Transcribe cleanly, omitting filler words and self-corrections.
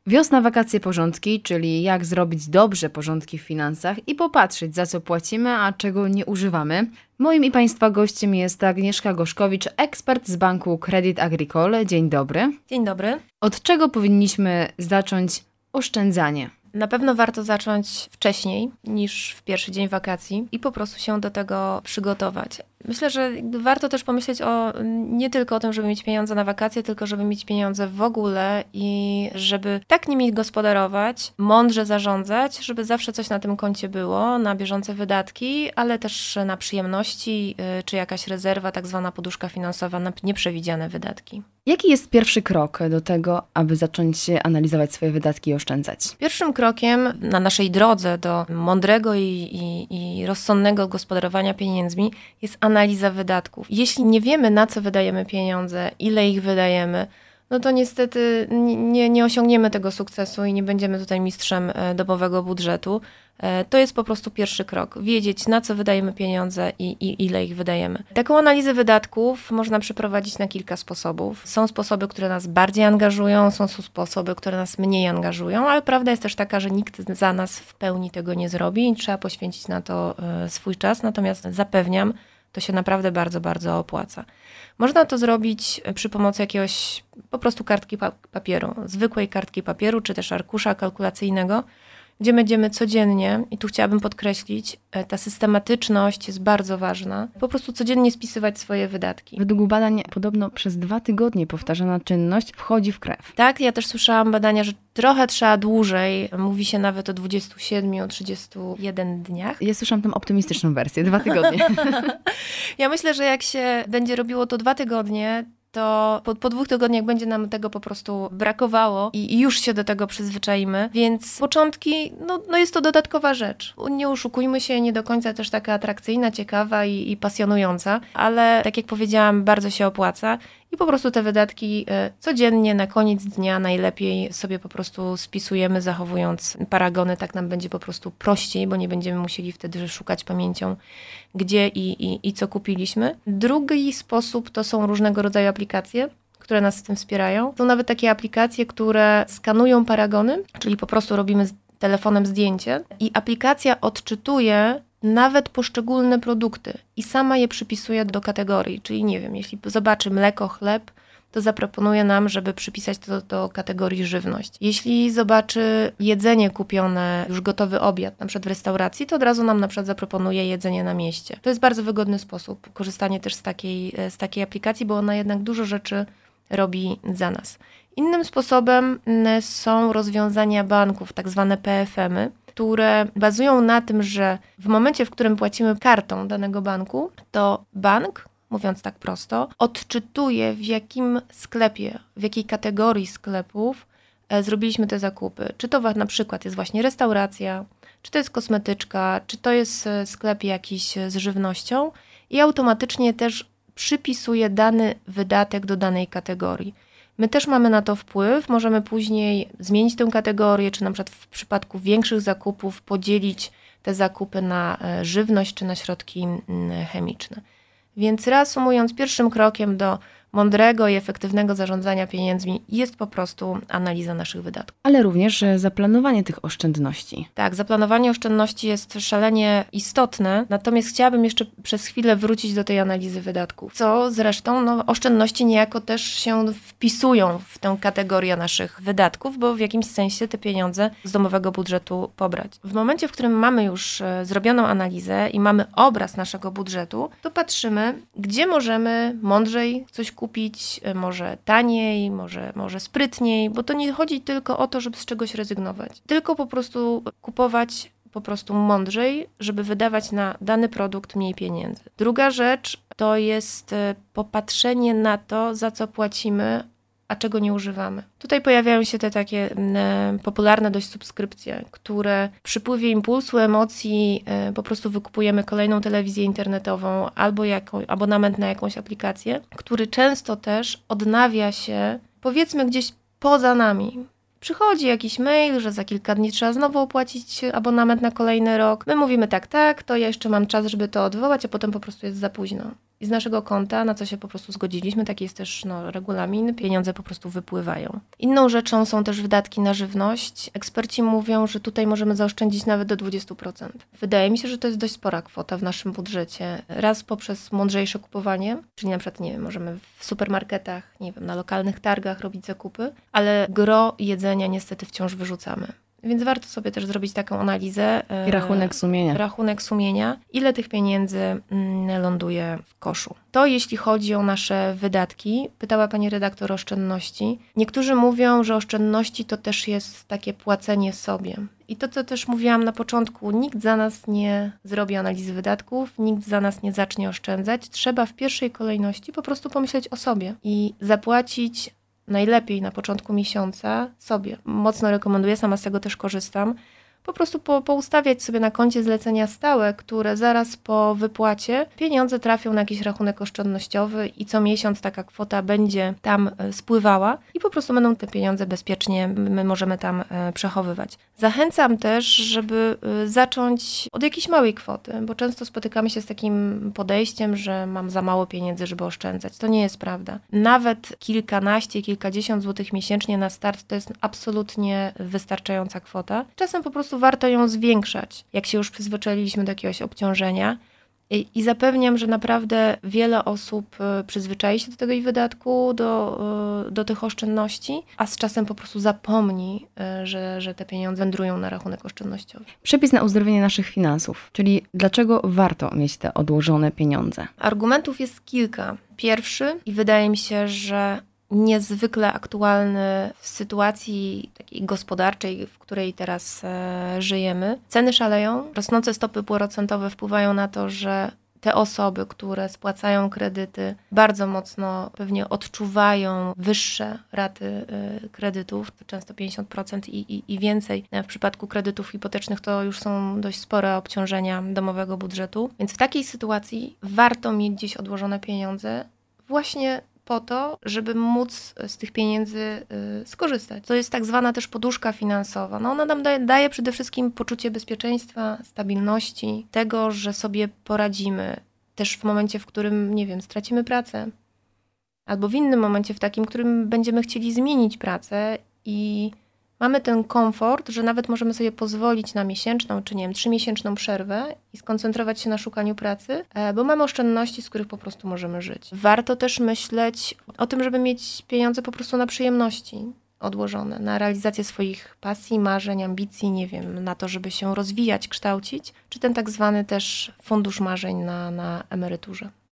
Wiosna, wakacje, porządki, czyli jak zrobić dobrze porządki w finansach i popatrzeć, za co płacimy, a czego nie używamy. Moim i Państwa gościem jest Agnieszka Goszkowicz, ekspert z banku Crédit Agricole. Dzień dobry. Dzień dobry. Od czego powinniśmy zacząć oszczędzanie? Na pewno warto zacząć wcześniej niż w pierwszy dzień wakacji i po prostu się do tego przygotować. Myślę, że warto też pomyśleć nie tylko o tym, żeby mieć pieniądze na wakacje, tylko żeby mieć pieniądze w ogóle i żeby tak nimi gospodarować, mądrze zarządzać, żeby zawsze coś na tym koncie było, na bieżące wydatki, ale też na przyjemności, czy jakaś rezerwa, tak zwana poduszka finansowa na nieprzewidziane wydatki. Jaki jest pierwszy krok do tego, aby zacząć analizować swoje wydatki i oszczędzać? Pierwszym krokiem na naszej drodze do mądrego i rozsądnego gospodarowania pieniędzmi jest analiza wydatków. Jeśli nie wiemy, na co wydajemy pieniądze, ile ich wydajemy, no to niestety nie osiągniemy tego sukcesu i nie będziemy tutaj mistrzem domowego budżetu. To jest po prostu pierwszy krok. Wiedzieć, na co wydajemy pieniądze i ile ich wydajemy. Taką analizę wydatków można przeprowadzić na kilka sposobów. Są sposoby, które nas bardziej angażują, są sposoby, które nas mniej angażują, ale prawda jest też taka, że nikt za nas w pełni tego nie zrobi i trzeba poświęcić na to swój czas. Natomiast zapewniam, to się naprawdę bardzo, bardzo opłaca. Można to zrobić przy pomocy jakiegoś po prostu kartki papieru, zwykłej kartki papieru, czy też arkusza kalkulacyjnego, gdzie będziemy codziennie, i tu chciałabym podkreślić, ta systematyczność jest bardzo ważna, po prostu codziennie spisywać swoje wydatki. Według badań podobno przez 2 tygodnie powtarzana czynność wchodzi w krew. Tak, ja też słyszałam badania, że trochę trzeba dłużej, mówi się nawet o 27-31 dniach. Ja słyszałam tą optymistyczną wersję, 2 tygodnie. Ja myślę, że jak się będzie robiło to 2 tygodnie, to po 2 tygodniach będzie nam tego po prostu brakowało i już się do tego przyzwyczaimy, więc początki, no jest to dodatkowa rzecz. Nie oszukujmy się, nie do końca też taka atrakcyjna, ciekawa i pasjonująca, ale tak jak powiedziałam, bardzo się opłaca i po prostu te wydatki codziennie na koniec dnia najlepiej sobie po prostu spisujemy, zachowując paragony, tak nam będzie po prostu prościej, bo nie będziemy musieli wtedy szukać pamięcią, gdzie i co kupiliśmy. Drugi sposób to są różnego rodzaju aplikacje, które nas w tym wspierają. Są nawet takie aplikacje, które skanują paragony, czyli po prostu robimy z telefonem zdjęcie i aplikacja odczytuje nawet poszczególne produkty i sama je przypisuje do kategorii. Czyli nie wiem, jeśli zobaczy mleko, chleb, to zaproponuje nam, żeby przypisać to do kategorii żywność. Jeśli zobaczy jedzenie kupione, już gotowy obiad, na przykład w restauracji, to od razu nam na przykład zaproponuje jedzenie na mieście. To jest bardzo wygodny sposób, korzystanie też z takiej aplikacji, bo ona jednak dużo rzeczy robi za nas. Innym sposobem są rozwiązania banków, tak zwane PFM-y, które bazują na tym, że w momencie, w którym płacimy kartą danego banku, to bank, mówiąc tak prosto, odczytuje w jakim sklepie, w jakiej kategorii sklepów zrobiliśmy te zakupy. Czy to na przykład jest właśnie restauracja, czy to jest kosmetyczka, czy to jest sklep jakiś z żywnością i automatycznie też przypisuje dany wydatek do danej kategorii. My też mamy na to wpływ, możemy później zmienić tę kategorię, czy na przykład w przypadku większych zakupów podzielić te zakupy na żywność czy na środki chemiczne. Więc reasumując, pierwszym krokiem do mądrego i efektywnego zarządzania pieniędzmi jest po prostu analiza naszych wydatków. Ale również zaplanowanie tych oszczędności. Tak, zaplanowanie oszczędności jest szalenie istotne, natomiast chciałabym jeszcze przez chwilę wrócić do tej analizy wydatków, co zresztą oszczędności niejako też się wpisują w tę kategorię naszych wydatków, bo w jakimś sensie te pieniądze z domowego budżetu pobrać. W momencie, w którym mamy już zrobioną analizę i mamy obraz naszego budżetu, to patrzymy, gdzie możemy mądrzej coś kupić, może taniej, może sprytniej, bo to nie chodzi tylko o to, żeby z czegoś rezygnować. Tylko po prostu kupować mądrzej, żeby wydawać na dany produkt mniej pieniędzy. Druga rzecz to jest popatrzenie na to, za co płacimy, a czego nie używamy. Tutaj pojawiają się te takie popularne dość subskrypcje, które w przypływie impulsu, emocji po prostu wykupujemy kolejną telewizję internetową albo abonament na jakąś aplikację, który często też odnawia się, powiedzmy, gdzieś poza nami. Przychodzi jakiś mail, że za kilka dni trzeba znowu opłacić abonament na kolejny rok. My mówimy tak, to ja jeszcze mam czas, żeby to odwołać, a potem po prostu jest za późno. i z naszego konta, na co się po prostu zgodziliśmy, taki jest też regulamin, pieniądze po prostu wypływają. Inną rzeczą są też wydatki na żywność. Eksperci mówią, że tutaj możemy zaoszczędzić nawet do 20%. Wydaje mi się, że to jest dość spora kwota w naszym budżecie. Raz poprzez mądrzejsze kupowanie, czyli na przykład, możemy w supermarketach, na lokalnych targach robić zakupy, ale gro jedzenia niestety wciąż wyrzucamy. Więc warto sobie też zrobić taką analizę. I rachunek sumienia. Rachunek sumienia. Ile tych pieniędzy ląduje w koszu. To jeśli chodzi o nasze wydatki. Pytała pani redaktor o oszczędności. Niektórzy mówią, że oszczędności to też jest takie płacenie sobie. I to, co też mówiłam na początku, nikt za nas nie zrobi analizy wydatków, nikt za nas nie zacznie oszczędzać. Trzeba w pierwszej kolejności po prostu pomyśleć o sobie i zapłacić najlepiej na początku miesiąca sobie. Mocno rekomenduję, sama z tego też korzystam. Po prostu poustawiać sobie na koncie zlecenia stałe, które zaraz po wypłacie pieniądze trafią na jakiś rachunek oszczędnościowy i co miesiąc taka kwota będzie tam spływała i po prostu będą te pieniądze bezpiecznie, my możemy tam przechowywać. Zachęcam też, żeby zacząć od jakiejś małej kwoty, bo często spotykamy się z takim podejściem, że mam za mało pieniędzy, żeby oszczędzać. To nie jest prawda. Nawet kilkanaście, kilkadziesiąt złotych miesięcznie na start to jest absolutnie wystarczająca kwota. Czasem po prostu warto ją zwiększać, jak się już przyzwyczailiśmy do jakiegoś obciążenia. I zapewniam, że naprawdę wiele osób przyzwyczai się do tego wydatku, do tych oszczędności, a z czasem po prostu zapomni, że te pieniądze wędrują na rachunek oszczędnościowy. Przepis na uzdrowienie naszych finansów, czyli dlaczego warto mieć te odłożone pieniądze? Argumentów jest kilka. Pierwszy, i wydaje mi się, że niezwykle aktualny w sytuacji takiej gospodarczej, w której teraz żyjemy. Ceny szaleją, rosnące stopy procentowe wpływają na to, że te osoby, które spłacają kredyty, bardzo mocno pewnie odczuwają wyższe raty kredytów, często 50% i więcej. W przypadku kredytów hipotecznych to już są dość spore obciążenia domowego budżetu. Więc w takiej sytuacji warto mieć gdzieś odłożone pieniądze właśnie po to, żeby móc z tych pieniędzy skorzystać. To jest tak zwana też poduszka finansowa. Ona nam daje przede wszystkim poczucie bezpieczeństwa, stabilności, tego, że sobie poradzimy. Też w momencie, w którym, stracimy pracę. Albo w innym momencie, w takim, w którym będziemy chcieli zmienić pracę i mamy ten komfort, że nawet możemy sobie pozwolić na miesięczną, czy 3-miesięczną przerwę i skoncentrować się na szukaniu pracy, bo mamy oszczędności, z których po prostu możemy żyć. Warto też myśleć o tym, żeby mieć pieniądze po prostu na przyjemności odłożone, na realizację swoich pasji, marzeń, ambicji, na to, żeby się rozwijać, kształcić, czy ten tak zwany też fundusz marzeń na emeryturze.